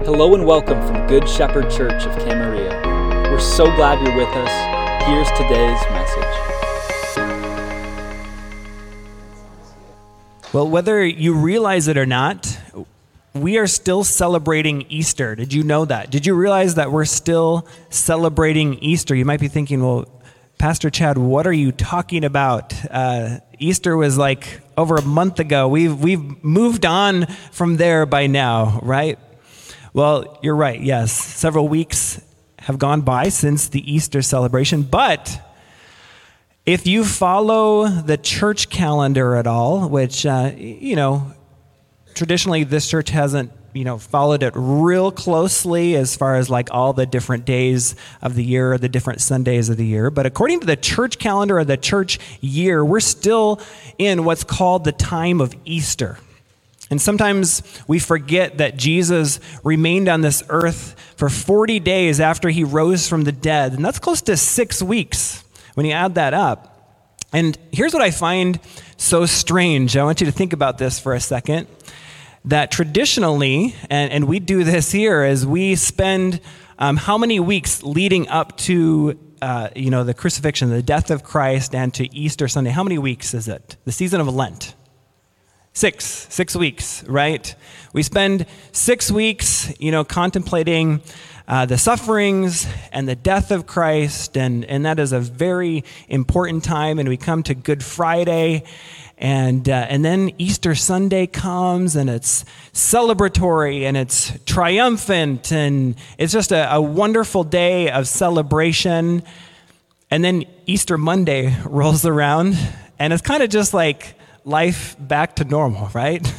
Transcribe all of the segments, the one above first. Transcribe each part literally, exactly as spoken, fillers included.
Hello and welcome from Good Shepherd Church of Camarillo. We're so glad you're with us. Here's today's message. Well, whether you realize it or not, we are still celebrating Easter. Did you know that? Did you realize that we're still celebrating Easter? You might be thinking, well, Pastor Chad, what are you talking about? Uh, Easter was like over a month ago. We've we've moved on from there by now, right? Well, you're right. Yes, several weeks have gone by since the Easter celebration, but if you follow the church calendar at all, which, uh, you know, traditionally this church hasn't, you know, followed it real closely as far as like all the different days of the year, or the different Sundays of the year. But according to the church calendar or the church year, we're still in what's called the time of Easter. And sometimes we forget that Jesus remained on this earth for forty days after he rose from the dead. And that's close to six weeks when you add that up. And here's what I find so strange. I want you to think about this for a second. That traditionally, and, and we do this here, is we spend um, how many weeks leading up to uh, you know, the crucifixion, the death of Christ, and to Easter Sunday? How many weeks is it? The season of Lent. Six, six weeks, right? We spend six weeks, you know, contemplating uh, the sufferings and the death of Christ, and, and that is a very important time. And we come to Good Friday, and uh, and then Easter Sunday comes, and it's celebratory, and it's triumphant, and it's just a, a wonderful day of celebration. And then Easter Monday rolls around, and it's kind of just like life back to normal, right?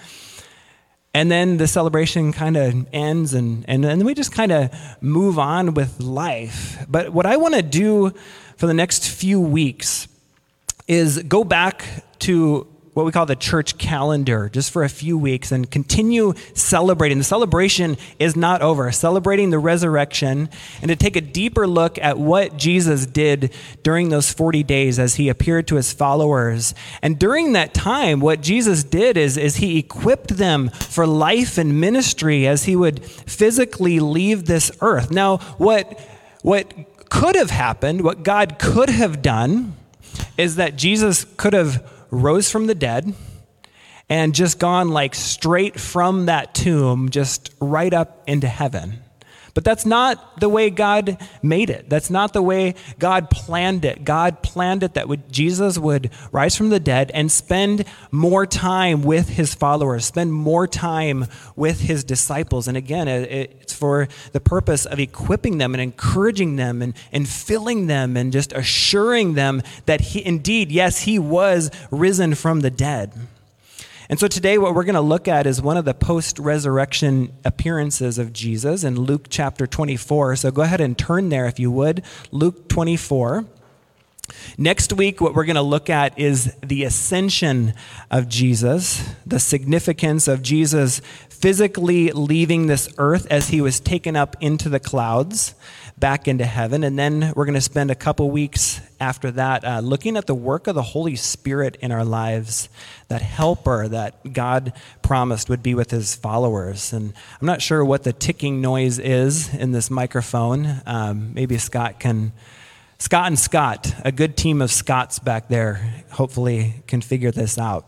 And then the celebration kind of ends, and, and then we just kind of move on with life. But what I want to do for the next few weeks is go back to what we call the church calendar just for a few weeks and continue celebrating. The celebration is not over. Celebrating the resurrection, and to take a deeper look at what Jesus did during those forty days as he appeared to his followers. And during that time, what Jesus did is, is he equipped them for life and ministry as he would physically leave this earth. Now, what, what could have happened, what God could have done, is that Jesus could have rose from the dead and just gone like straight from that tomb, just right up into heaven. But that's not the way God made it. That's not the way God planned it. God planned it that would, Jesus would rise from the dead and spend more time with his followers, spend more time with his disciples. And again, it's for the purpose of equipping them and encouraging them and, and filling them and just assuring them that he, indeed, yes, he was risen from the dead. And so today what we're going to look at is one of the post-resurrection appearances of Jesus in Luke chapter twenty-four. So go ahead and turn there if you would. Luke twenty-four. Next week, what we're going to look at is the ascension of Jesus, the significance of Jesus physically leaving this earth as he was taken up into the clouds, back into heaven. And then we're going to spend a couple weeks after that uh, looking at the work of the Holy Spirit in our lives, that helper that God promised would be with his followers. And I'm not sure what the ticking noise is in this microphone. Um, maybe Scott can... Scott and Scott, a good team of Scotts back there, hopefully can figure this out.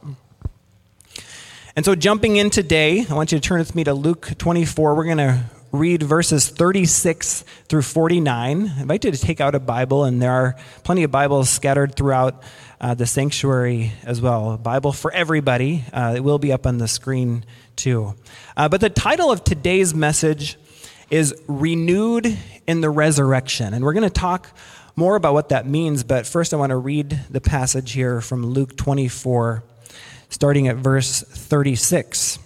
And so jumping in today, I want you to turn with me to Luke twenty-four. We're going to read verses thirty-six through forty-nine. I invite you to take out a Bible, and there are plenty of Bibles scattered throughout uh, the sanctuary as well. A Bible for everybody. Uh, it will be up on the screen too. Uh, but the title of today's message is Renewed in the Resurrection. And we're going to talk more about what that means, but first I want to read the passage here from Luke twenty-four, starting at verse thirty-six.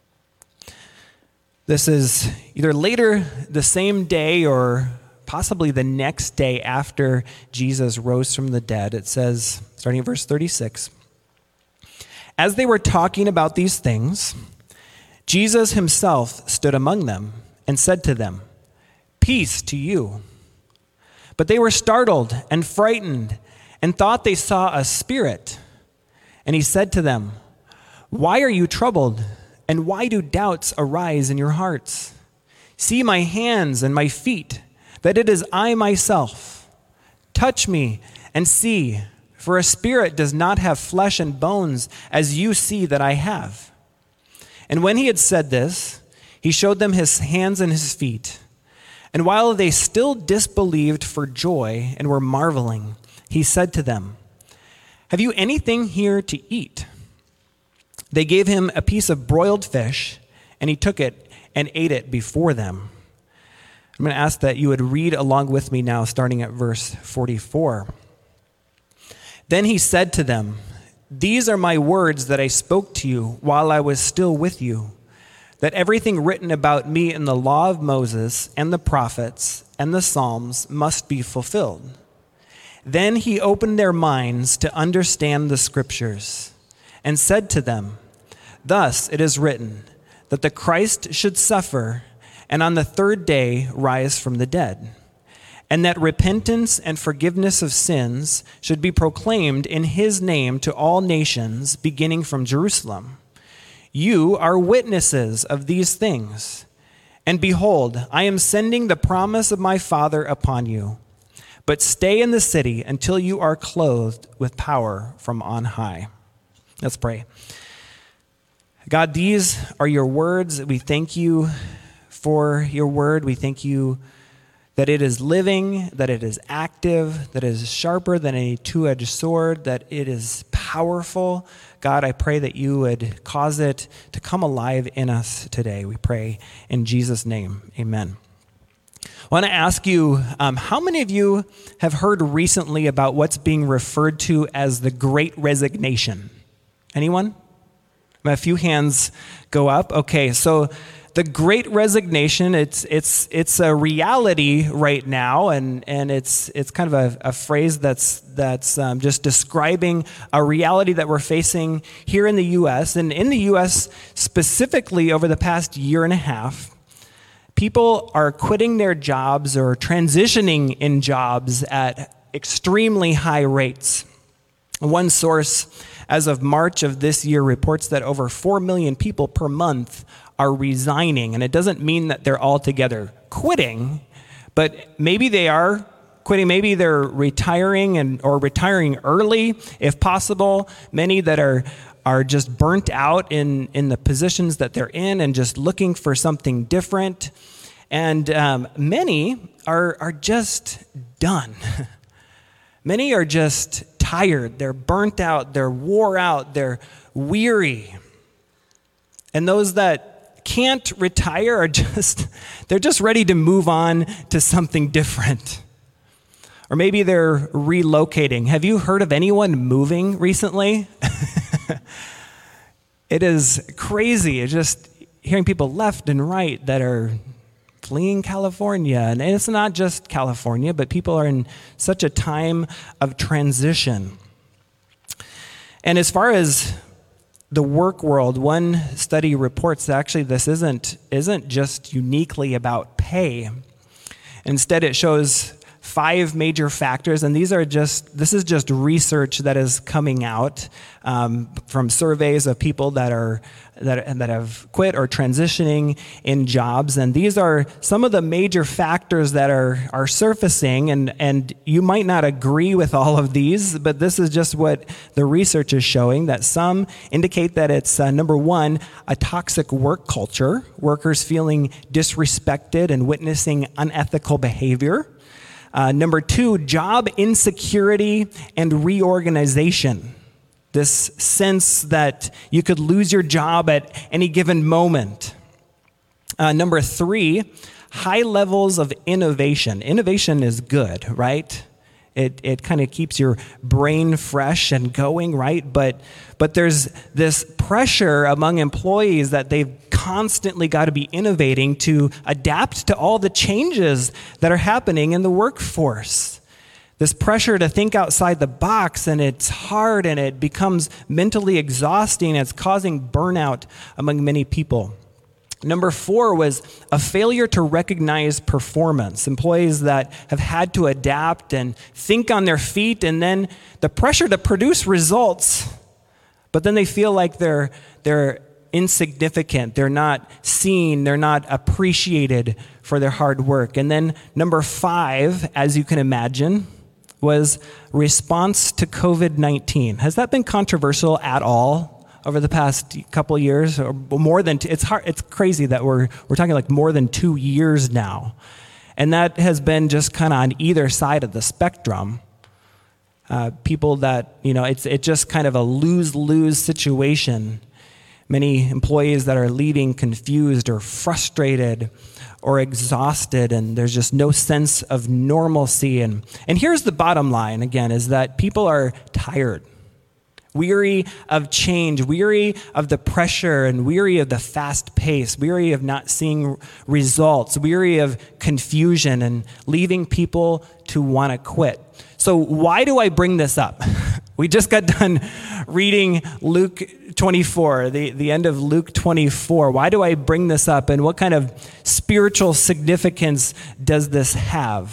This is either later the same day or possibly the next day after Jesus rose from the dead. It says, starting at verse thirty-six, as they were talking about these things, Jesus himself stood among them and said to them, "Peace to you." But they were startled and frightened and thought they saw a spirit. And he said to them, "Why are you troubled? And why do doubts arise in your hearts? See my hands and my feet, that it is I myself. Touch me and see, for a spirit does not have flesh and bones, as you see that I have." And when he had said this, he showed them his hands and his feet. And while they still disbelieved for joy and were marveling, he said to them, "Have you anything here to eat?" They gave him a piece of broiled fish, and he took it and ate it before them. I'm going to ask that you would read along with me now, starting at verse forty-four. Then he said to them, "These are my words that I spoke to you while I was still with you, that everything written about me in the law of Moses and the prophets and the Psalms must be fulfilled." Then he opened their minds to understand the scriptures and said to them, "Thus it is written, that the Christ should suffer and on the third day rise from the dead, and that repentance and forgiveness of sins should be proclaimed in his name to all nations, beginning from Jerusalem. You are witnesses of these things. And behold, I am sending the promise of my Father upon you. But stay in the city until you are clothed with power from on high." Let's pray. God, these are your words. We thank you for your word. We thank you that it is living, that it is active, that it is sharper than a two-edged sword, that it is powerful. God, I pray that you would cause it to come alive in us today. We pray in Jesus' name. Amen. I want to ask you, um, how many of you have heard recently about what's being referred to as the Great Resignation? Anyone? A few hands go up. Okay, so the Great Resignation, it's it's it's a reality right now, and and it's it's kind of a, a phrase that's that's um, just describing a reality that we're facing here in the U S And in the U S specifically, over the past year and a half, people are quitting their jobs or transitioning in jobs at extremely high rates. One source, as of March of this year, reports that over four million people per month are resigning. And it doesn't mean that they're altogether quitting, but maybe they are quitting. Maybe they're retiring and or retiring early, if possible. Many that are are just burnt out in, in the positions that they're in and just looking for something different. And um, many are are just done. Many are just tired. They're burnt out. They're wore out. They're weary. And those that can't retire are just, they're just ready to move on to something different. Or maybe they're relocating. Have you heard of anyone moving recently? It is crazy. It's just hearing people left and right that are fleeing California. And it's not just California, but people are in such a time of transition. And as far as the work world, one study reports that actually this isn't, isn't just uniquely about pay. Instead, it shows five major factors, and these are just, this is just research that is coming out um, from surveys of people that are that, that have quit or transitioning in jobs. And these are some of the major factors that are, are surfacing, and, and you might not agree with all of these, but this is just what the research is showing, that some indicate that it's, uh, number one, a toxic work culture, workers feeling disrespected and witnessing unethical behavior. Uh, number two, job insecurity and reorganization. This sense that you could lose your job at any given moment. Uh, number three, high levels of innovation. Innovation is good, right? It it kind of keeps your brain fresh and going, right? But but there's this pressure among employees that they've constantly got to be innovating to adapt to all the changes that are happening in the workforce. This pressure to think outside the box, and it's hard, and it becomes mentally exhausting. It's causing burnout among many people. Number four was a failure to recognize performance. Employees that have had to adapt and think on their feet, and then the pressure to produce results, but then they feel like they're they're insignificant. They're not seen. They're not appreciated for their hard work. And then number five, as you can imagine, was response to covid nineteen. Has that been controversial at all over the past couple of years? Or more than, two, it's hard, it's crazy that we're, we're talking like more than two years now. And that has been just kind of on either side of the spectrum. Uh, people that, you know, it's it's just kind of a lose-lose situation. Many employees that are leaving confused or frustrated or exhausted, and there's just no sense of normalcy. And, and here's the bottom line, again, is that people are tired, weary of change, weary of the pressure, and weary of the fast pace, weary of not seeing results, weary of confusion, and leaving people to want to quit. So why do I bring this up? We just got done reading Luke twenty-four, the, the end of Luke twenty-four. Why do I bring this up, and what kind of spiritual significance does this have?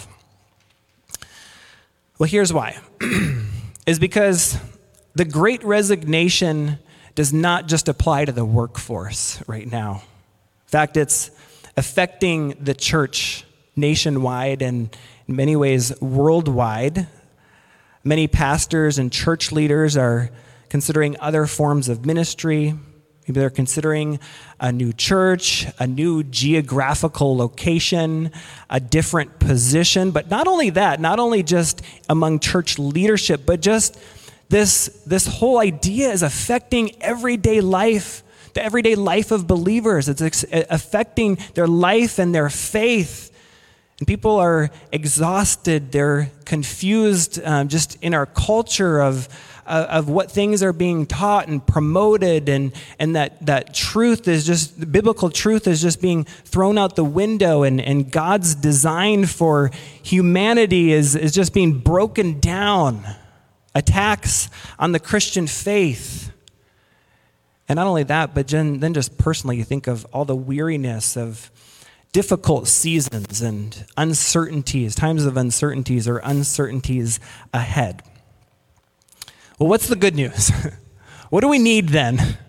Well, here's why. Is because the Great Resignation does not just apply to the workforce right now. In fact, it's affecting the church nationwide and in many ways worldwide. Many pastors and church leaders are considering other forms of ministry. Maybe they're considering a new church, a new geographical location, a different position. But not only that, not only just among church leadership, but just this, this whole idea is affecting everyday life, the everyday life of believers. It's ex- affecting their life and their faith. And people are exhausted. They're confused um, just in our culture of uh, of what things are being taught and promoted, and and that that truth is just, the biblical truth is just being thrown out the window, and, and God's design for humanity is, is just being broken down. Attacks on the Christian faith. And not only that, but then, then just personally, you think of all the weariness of difficult seasons and uncertainties, times of uncertainties or uncertainties ahead. Well, what's the good news? What do we need then?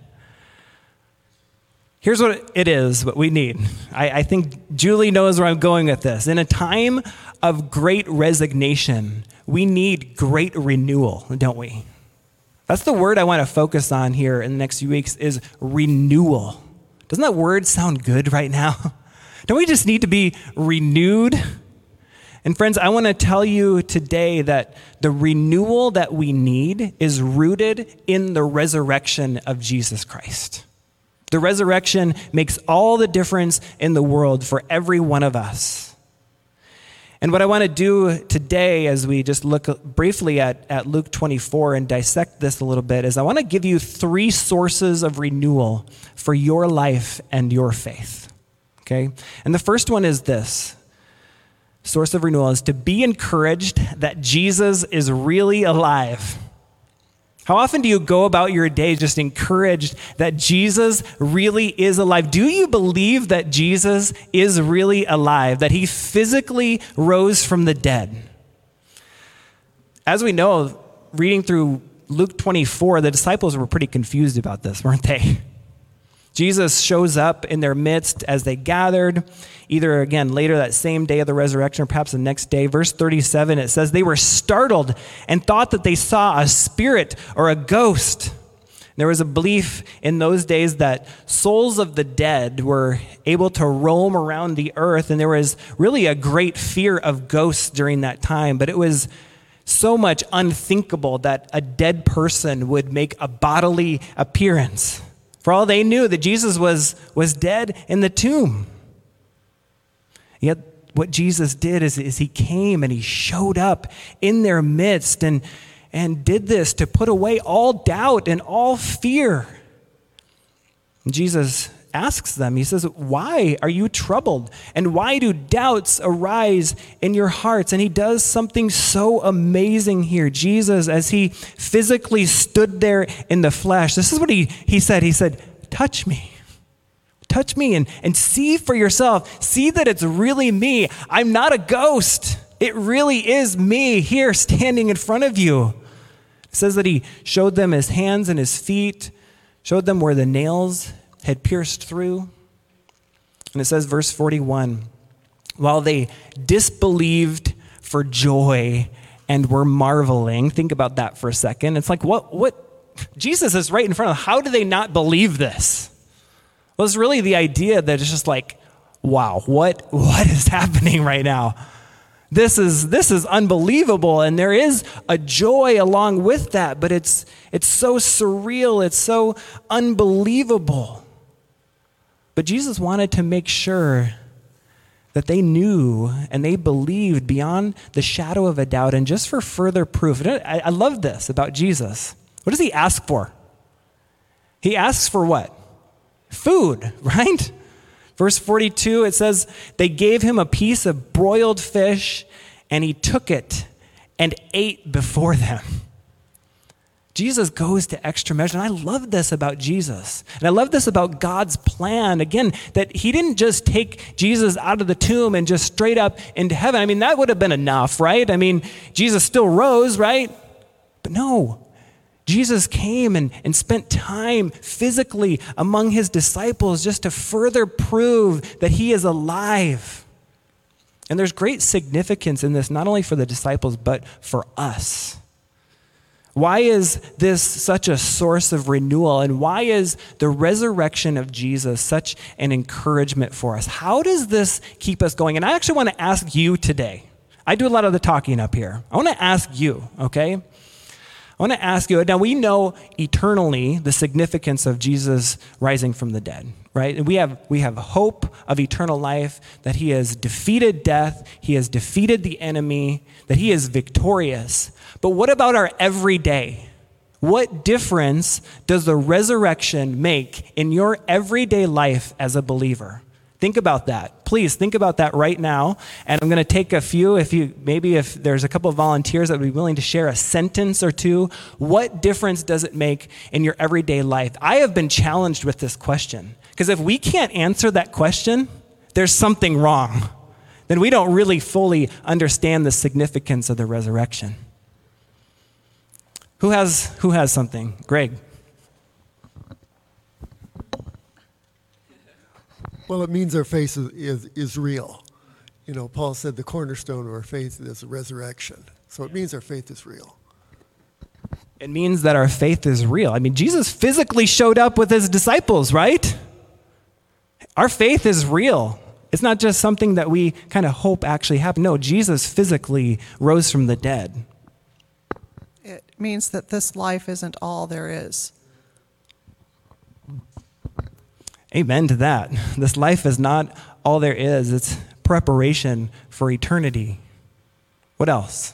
Here's what it is, what we need. I, I think Julie knows where I'm going with this. In a time of great resignation, we need great renewal, don't we? That's the word I want to focus on here in the next few weeks, is renewal. Doesn't that word sound good right now? Don't we just need to be renewed? And friends, I want to tell you today that the renewal that we need is rooted in the resurrection of Jesus Christ. The resurrection makes all the difference in the world for every one of us. And what I want to do today, as we just look briefly at, at Luke twenty-four and dissect this a little bit, is I want to give you three sources of renewal for your life and your faith. Okay? And the first one is this. Source of renewal is to be encouraged that Jesus is really alive. How often do you go about your day just encouraged that Jesus really is alive? Do you believe that Jesus is really alive, that he physically rose from the dead? As we know, reading through Luke twenty-four, the disciples were pretty confused about this, weren't they? Jesus shows up in their midst as they gathered, either again later that same day of the resurrection or perhaps the next day. Verse thirty-seven, it says, they were startled and thought that they saw a spirit or a ghost. There was a belief in those days that souls of the dead were able to roam around the earth, and there was really a great fear of ghosts during that time. But it was so much unthinkable that a dead person would make a bodily appearance. For all they knew that Jesus was, was dead in the tomb. Yet what Jesus did is, is he came and he showed up in their midst and, and did this to put away all doubt and all fear. And Jesus asks them, he says, why are you troubled? And why do doubts arise in your hearts? And he does something so amazing here. Jesus, as he physically stood there in the flesh, this is what he, he said. He said, touch me. Touch me and, and see for yourself. See that it's really me. I'm not a ghost. It really is me here standing in front of you. It says that he showed them his hands and his feet, showed them where the nails had pierced through. And it says, verse forty-one, while they disbelieved for joy and were marveling. Think about that for a second. It's like, what, what? Jesus is right in front of them. How do they not believe this? Well, it's really the idea that it's just like, wow, what, what is happening right now? This is, this is unbelievable. And there is a joy along with that, but it's, it's so surreal. It's so unbelievable. But Jesus wanted to make sure that they knew and they believed beyond the shadow of a doubt. And just for further proof, I, I love this about Jesus. What does he ask for? He asks for what? Food, right? Verse forty-two, it says, they gave him a piece of broiled fish, and he took it and ate before them. Jesus goes to extra measure, and I love this about Jesus. And I love this about God's plan, again, that he didn't just take Jesus out of the tomb and just straight up into heaven. I mean, that would have been enough, right? I mean, Jesus still rose, right? But no, Jesus came and, and spent time physically among his disciples just to further prove that he is alive. And there's great significance in this, not only for the disciples, but for us. Why is this such a source of renewal? And why is the resurrection of Jesus such an encouragement for us? How does this keep us going? And I actually want to ask you today. I do a lot of the talking up here. I want to ask you, okay? I want to ask you, now we know eternally the significance of Jesus rising from the dead, right? And we have we have hope of eternal life, that he has defeated death, he has defeated the enemy, that he is victorious. But what about our everyday? What difference does the resurrection make in your everyday life as a believer? Think about that. Please think about that right now. And I'm going to take a few, if you maybe if there's a couple of volunteers that would be willing to share a sentence or two. What difference does it make in your everyday life? I have been challenged with this question, because if we can't answer that question, there's something wrong. Then we don't really fully understand the significance of the resurrection. Who has who has something? Greg. Well, it means our faith is, is, is real. You know, Paul said the cornerstone of our faith is the resurrection. So it means our faith is real. It means that our faith is real. I mean, Jesus physically showed up with his disciples, right? Our faith is real. It's not just something that we kind of hope actually happened. No, Jesus physically rose from the dead. It means that this life isn't all there is. Amen to that. This life is not all there is. It's preparation for eternity. What else?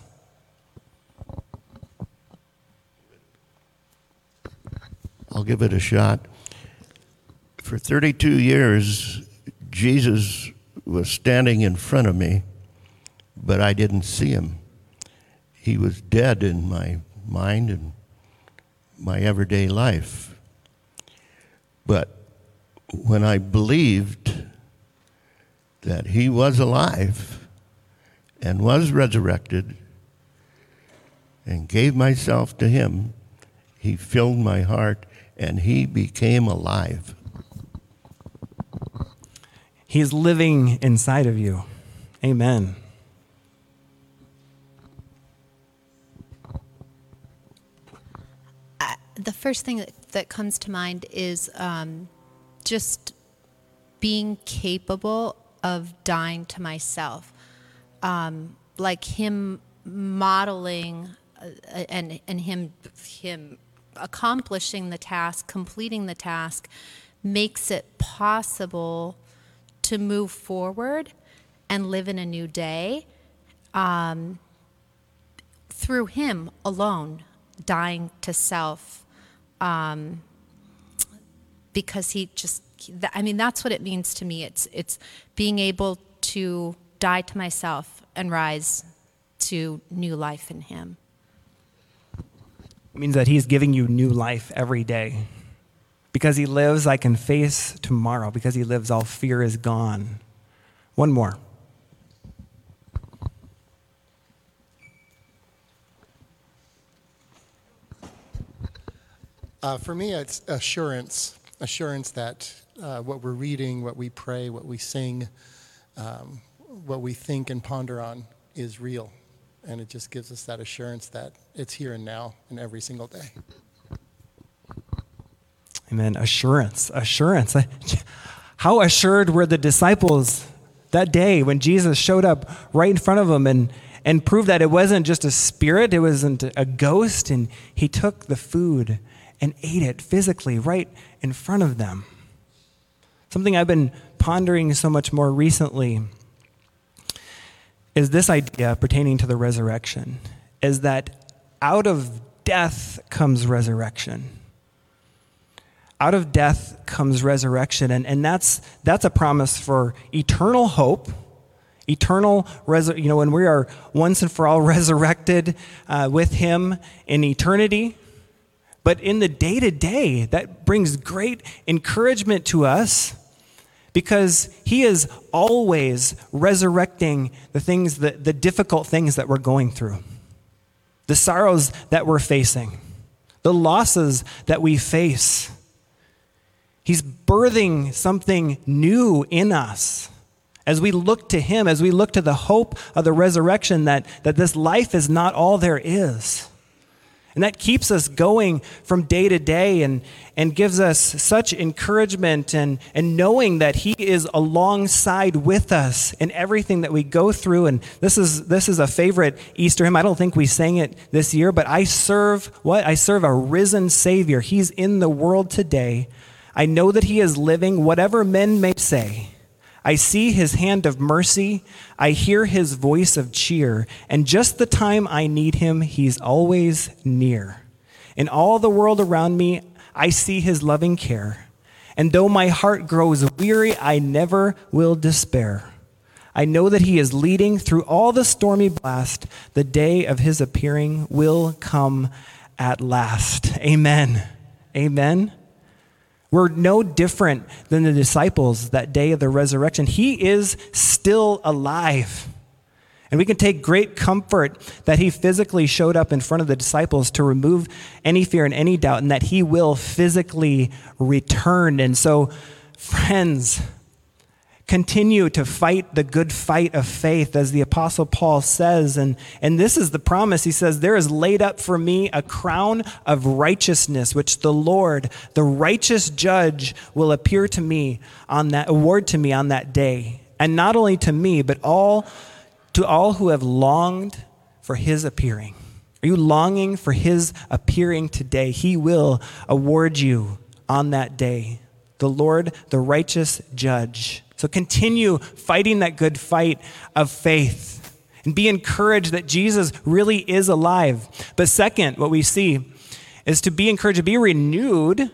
I'll give it a shot. For thirty-two years, Jesus was standing in front of me, but I didn't see him. He was dead in my mind and my everyday life. But when I believed that he was alive and was resurrected and gave myself to him, he filled my heart and he became alive. He's living inside of you. Amen. Uh, the first thing that, that comes to mind is um, just being capable of dying to myself. Um, like him modeling uh, and and him him accomplishing the task, completing the task, makes it possible to move forward and live in a new day um, through him alone, dying to self. Um, because he just, I mean, that's what it means to me. It's it's being able to die to myself and rise to new life in him. It means that he's giving you new life every day. Because he lives, I can face tomorrow. Because he lives, all fear is gone. One more. Uh, for me, it's assurance. Assurance that uh, what we're reading, what we pray, what we sing, um, what we think and ponder on is real. And it just gives us that assurance that it's here and now and every single day. Amen. Assurance. Assurance. How assured were the disciples that day when Jesus showed up right in front of them and, and proved that it wasn't just a spirit, it wasn't a ghost, and he took the food and ate it physically right in front of them. Something I've been pondering so much more recently is this idea pertaining to the resurrection, is that out of death comes resurrection. Out of death comes resurrection, and, and that's that's a promise for eternal hope, eternal, res- you know, when we are once and for all resurrected uh, with him in eternity. But in the day-to-day, that brings great encouragement to us, because he is always resurrecting the things, that, the difficult things that we're going through, the sorrows that we're facing, the losses that we face. He's birthing something new in us as we look to him, as we look to the hope of the resurrection, that, that this life is not all there is. And that keeps us going from day to day and, and gives us such encouragement and, and knowing that he is alongside with us in everything that we go through. And this is this is a favorite Easter hymn. I don't think we sang it this year, but I serve what? I serve a risen Savior. He's in the world today. I know that he is living, whatever men may say. I see his hand of mercy. I hear his voice of cheer. And just the time I need him, he's always near. In all the world around me, I see his loving care. And though my heart grows weary, I never will despair. I know that he is leading through all the stormy blast. The day of his appearing will come at last. Amen. Amen. We're no different than the disciples that day of the resurrection. He is still alive. And we can take great comfort that he physically showed up in front of the disciples to remove any fear and any doubt, and that he will physically return. And so, friends, continue to fight the good fight of faith, as the Apostle Paul says. And, and this is the promise. He says, there is laid up for me a crown of righteousness, which the Lord, the righteous judge, will appear to me on that, award to me on that day. And not only to me, but all to all who have longed for his appearing. Are you longing for his appearing today? He will award you on that day. The Lord, the righteous judge. So continue fighting that good fight of faith and be encouraged that Jesus really is alive. But second, what we see is to be encouraged, to be renewed.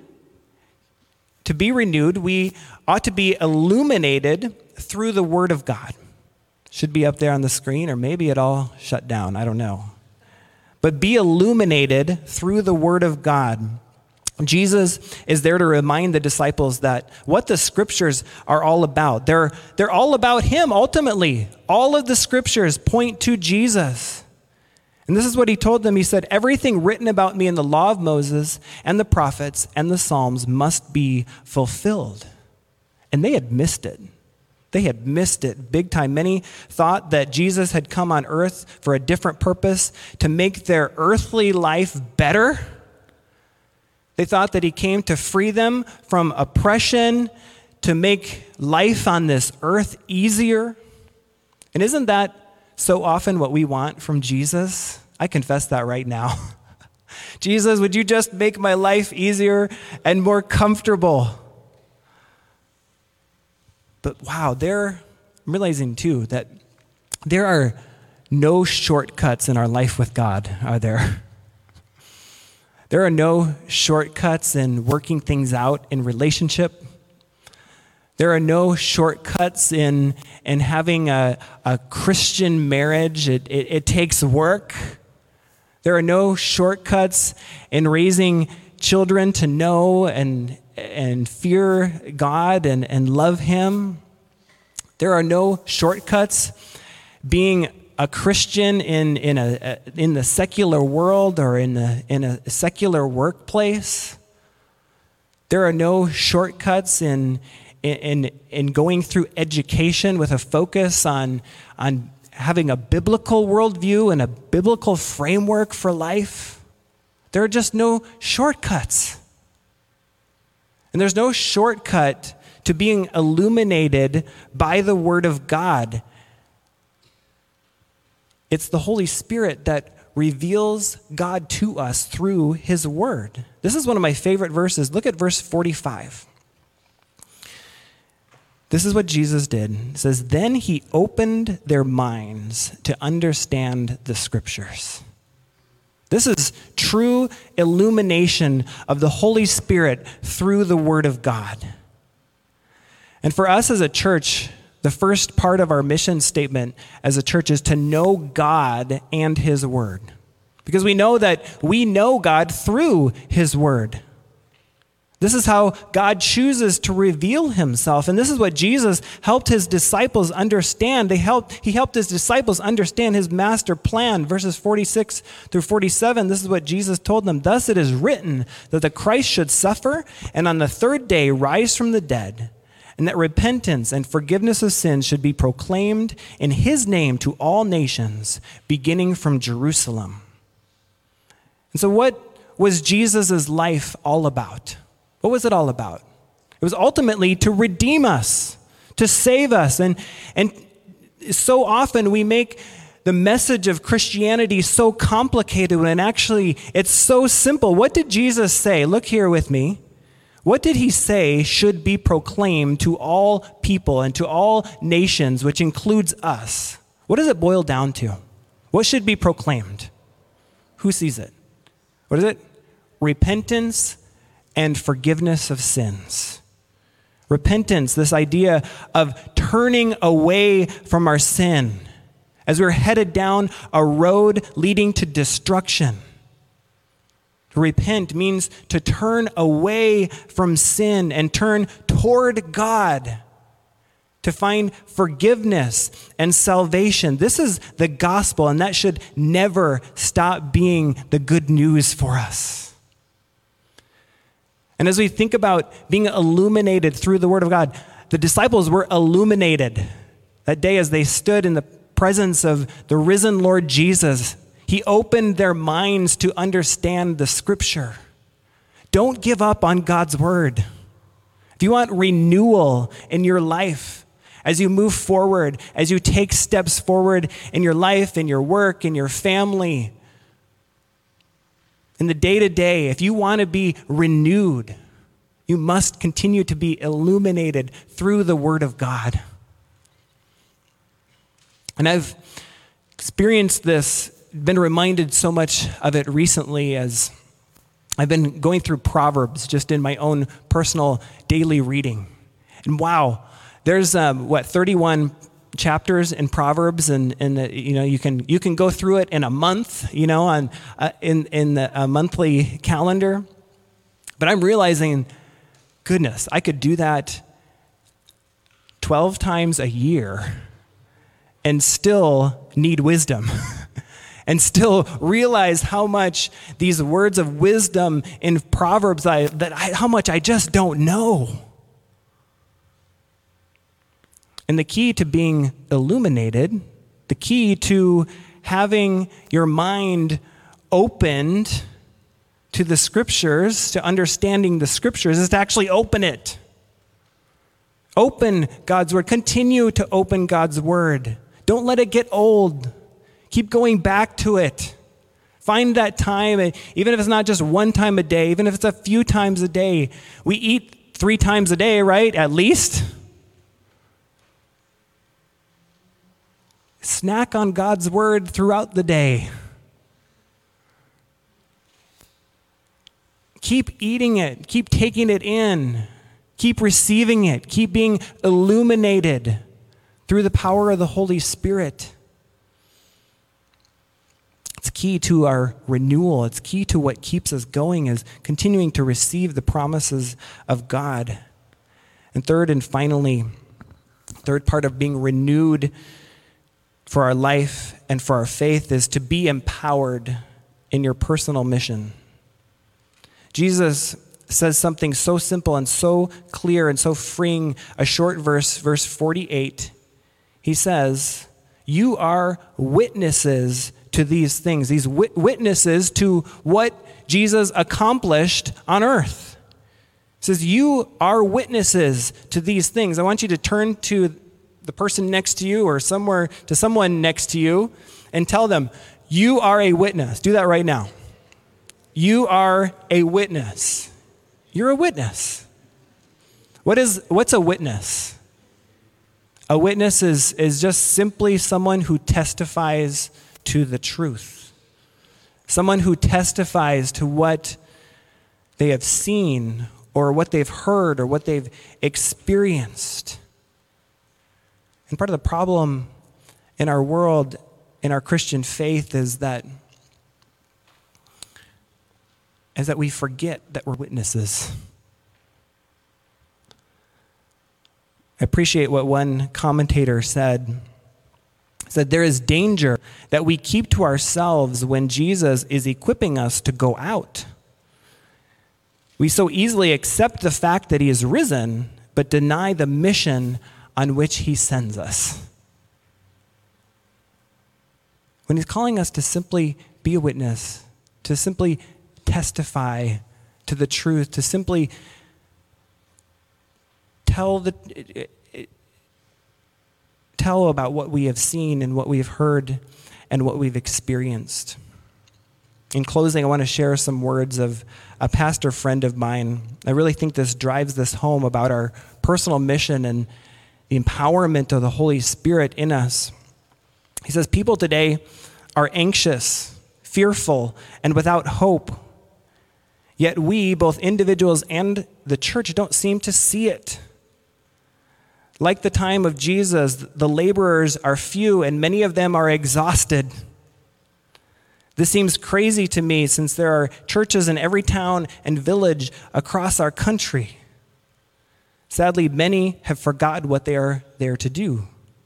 To be renewed, we ought to be illuminated through the Word of God. Should be up there on the screen, or maybe it all shut down. I don't know. But be illuminated through the Word of God. Jesus is there to remind the disciples that what the scriptures are all about. They're, they're all about him, ultimately. All of the scriptures point to Jesus. And this is what he told them. He said, everything written about me in the law of Moses and the prophets and the Psalms must be fulfilled. And they had missed it. They had missed it big time. Many thought that Jesus had come on earth for a different purpose, to make their earthly life better. They thought that he came to free them from oppression, to make life on this earth easier. And isn't that so often what we want from Jesus? I confess that right now. Jesus, would you just make my life easier and more comfortable? But wow, there, I'm realizing too that there are no shortcuts in our life with God, are there? There are no shortcuts in working things out in relationship. There are no shortcuts in, in having a, a Christian marriage. It, it, it takes work. There are no shortcuts in raising children to know and, and fear God and, and love him. There are no shortcuts being a Christian in in a in the secular world or in a in a secular workplace. There are no shortcuts in, in, in going through education with a focus on, on having a biblical worldview and a biblical framework for life. There are just no shortcuts. And there's no shortcut to being illuminated by the Word of God. It's the Holy Spirit that reveals God to us through His Word. This is one of my favorite verses. Look at verse forty-five. This is what Jesus did. It says, "Then He opened their minds to understand the Scriptures." This is true illumination of the Holy Spirit through the Word of God. And for us as a church, the first part of our mission statement as a church is to know God and His Word. Because we know that we know God through His Word. This is how God chooses to reveal Himself. And this is what Jesus helped His disciples understand. They helped, he helped His disciples understand His master plan. Verses forty-six through forty-seven, this is what Jesus told them. "Thus it is written that the Christ should suffer and on the third day rise from the dead, and that repentance and forgiveness of sins should be proclaimed in His name to all nations, beginning from Jerusalem." And so what was Jesus' life all about? What was it all about? It was ultimately to redeem us, to save us. And, and so often we make the message of Christianity so complicated when actually it's so simple. What did Jesus say? Look here with me. What did He say should be proclaimed to all people and to all nations, which includes us? What does it boil down to? What should be proclaimed? Who sees it? What is it? Repentance and forgiveness of sins. Repentance, this idea of turning away from our sin as we're headed down a road leading to destruction. To repent means to turn away from sin and turn toward God, to find forgiveness and salvation. This is the gospel, and that should never stop being the good news for us. And as we think about being illuminated through the Word of God, the disciples were illuminated that day as they stood in the presence of the risen Lord Jesus. He opened their minds to understand the Scripture. Don't give up on God's Word. If you want renewal in your life, as you move forward, as you take steps forward in your life, in your work, in your family, in the day-to-day, if you want to be renewed, you must continue to be illuminated through the Word of God. And I've experienced this, been reminded so much of it recently as I've been going through Proverbs just in my own personal daily reading. And wow, there's um, what, thirty-one chapters in Proverbs, and, and uh, you know you can you can go through it in a month, you know, on uh, in in the uh, monthly calendar. But I'm realizing, goodness, I could do that twelve times a year, and still need wisdom, and still realize how much these words of wisdom in Proverbs I, that I, how much I just don't know. And the key to being illuminated, the key to having your mind opened to the Scriptures, to understanding the Scriptures, is to actually open it. Open God's Word. Continue to open God's Word. Don't let it get old. Keep going back to it. Find that time, even if it's not just one time a day, even if it's a few times a day. We eat three times a day, right? At least. Snack on God's Word throughout the day. Keep eating it. Keep taking it in. Keep receiving it. Keep being illuminated through the power of the Holy Spirit. It's key to our renewal. It's key to what keeps us going, is continuing to receive the promises of God. And third and finally, third part of being renewed for our life and for our faith is to be empowered in your personal mission. Jesus says something so simple and so clear and so freeing. A short verse, verse forty-eight. He says, you are witnesses to these things, these wit- witnesses to what Jesus accomplished on earth. He says, you are witnesses to these things. I want you to turn to the person next to you or somewhere to someone next to you and tell them, you are a witness. Do that right now. You are a witness. You're a witness. What is, what's a witness? A witness is, is just simply someone who testifies to the truth. Someone who testifies to what they have seen or what they've heard or what they've experienced. And part of the problem in our world, in our Christian faith, is that is that we forget that we're witnesses. I appreciate what one commentator said. He said, there is danger that we keep to ourselves when Jesus is equipping us to go out. We so easily accept the fact that he is risen, but deny the mission on which he sends us. When he's calling us to simply be a witness, to simply testify to the truth, to simply tell the tell about what we have seen and what we have heard and what we've experienced. In closing, I want to share some words of a pastor friend of mine. I really think this drives this home about our personal mission and the empowerment of the Holy Spirit in us. He says, people today are anxious, fearful, and without hope. Yet we, both individuals and the church, don't seem to see it. Like the time of Jesus, the laborers are few and many of them are exhausted. This seems crazy to me since there are churches in every town and village across our country. Sadly, many have forgotten what they are there to do.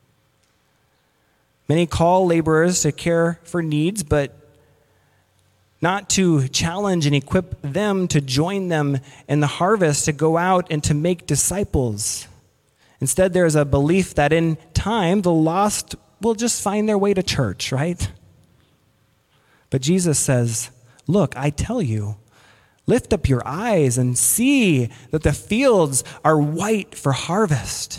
Many call laborers to care for needs, but not to challenge and equip them to join them in the harvest, to go out and to make disciples. Instead, there is a belief that in time, the lost will just find their way to church, right? But Jesus says, look, I tell you, lift up your eyes and see that the fields are white for harvest.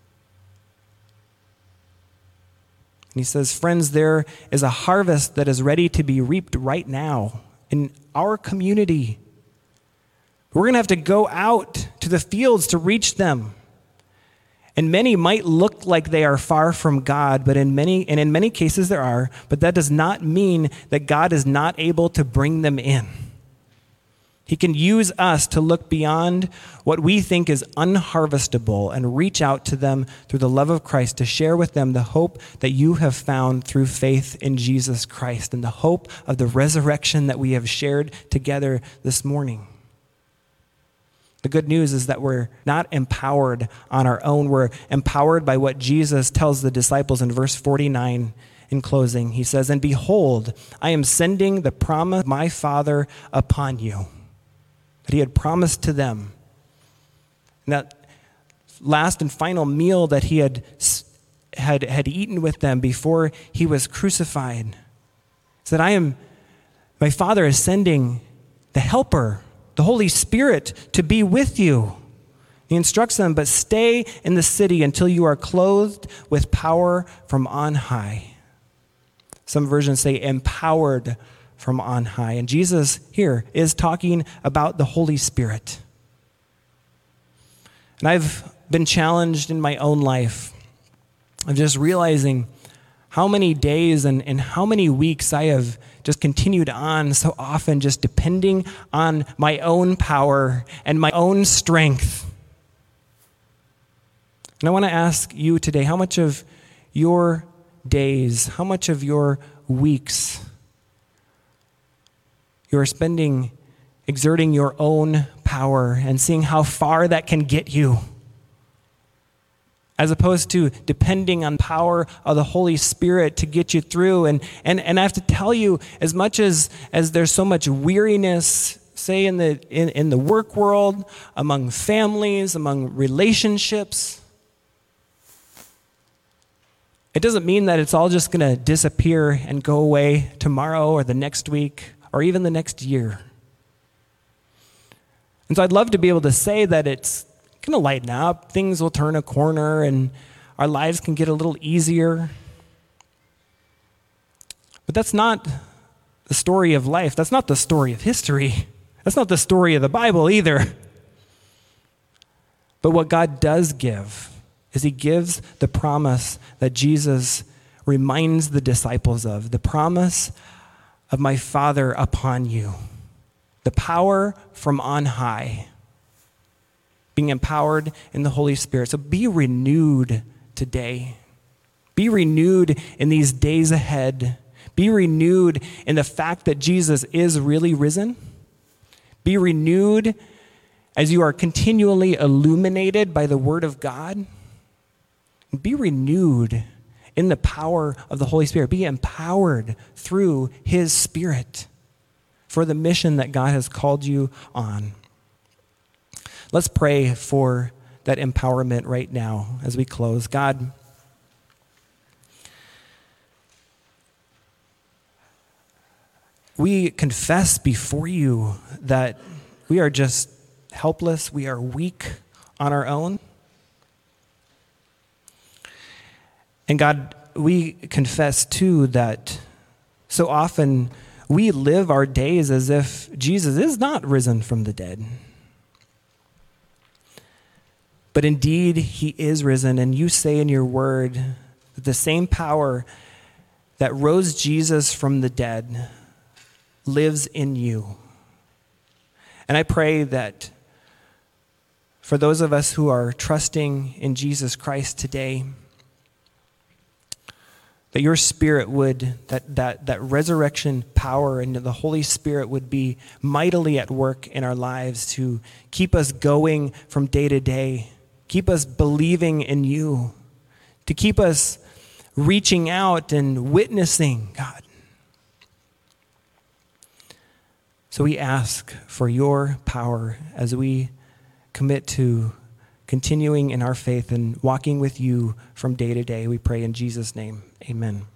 And he says, friends, there is a harvest that is ready to be reaped right now in our community. We're going to have to go out to the fields to reach them. And many might look like they are far from God, but in many, and in many cases there are, but that does not mean that God is not able to bring them in. He can use us to look beyond what we think is unharvestable and reach out to them through the love of Christ to share with them the hope that you have found through faith in Jesus Christ and the hope of the resurrection that we have shared together this morning. The good news is that we're not empowered on our own. We're empowered by what Jesus tells the disciples in verse forty-nine in closing. He says, and behold, I am sending the promise of my Father upon you. That he had promised to them. And that last and final meal that he had, had, had eaten with them before he was crucified. He said, I am, my Father is sending the Helper, the Holy Spirit, to be with you. He instructs them, but stay in the city until you are clothed with power from on high. Some versions say empowered from on high. And Jesus here is talking about the Holy Spirit. And I've been challenged in my own life of just realizing how many days and, and how many weeks I have just continued on so often just depending on my own power and my own strength. And I want to ask you today, how much of your days, how much of your weeks you are spending exerting your own power and seeing how far that can get you, as opposed to depending on the power of the Holy Spirit to get you through. And, and, and I have to tell you, as much as, as there's so much weariness say in the in, in the work world, among families, among relationships. It doesn't mean that it's all just going to disappear and go away tomorrow or the next week or even the next year. And so I'd love to be able to say that it's going to lighten up, things will turn a corner, and our lives can get a little easier. But that's not the story of life. That's not the story of history. That's not the story of the Bible either. But what God does give is he gives the promise that Jesus reminds the disciples of, the promise of my Father upon you, the power from on high, being empowered in the Holy Spirit. So be renewed today. Be renewed in these days ahead. Be renewed in the fact that Jesus is really risen. Be renewed as you are continually illuminated by the Word of God. Be renewed in the power of the Holy Spirit. Be empowered through His Spirit for the mission that God has called you on. Let's pray for that empowerment right now as we close. God, we confess before you that we are just helpless, we are weak on our own. And God, we confess too that so often we live our days as if Jesus is not risen from the dead. But indeed, he is risen, and you say in your word that the same power that rose Jesus from the dead lives in you. And I pray that for those of us who are trusting in Jesus Christ today, that your Spirit would, that, that, that resurrection power and the Holy Spirit would be mightily at work in our lives to keep us going from day to day, keep us believing in you, to keep us reaching out and witnessing, God. So we ask for your power as we commit to continuing in our faith and walking with you from day to day. We pray in Jesus' name. Amen.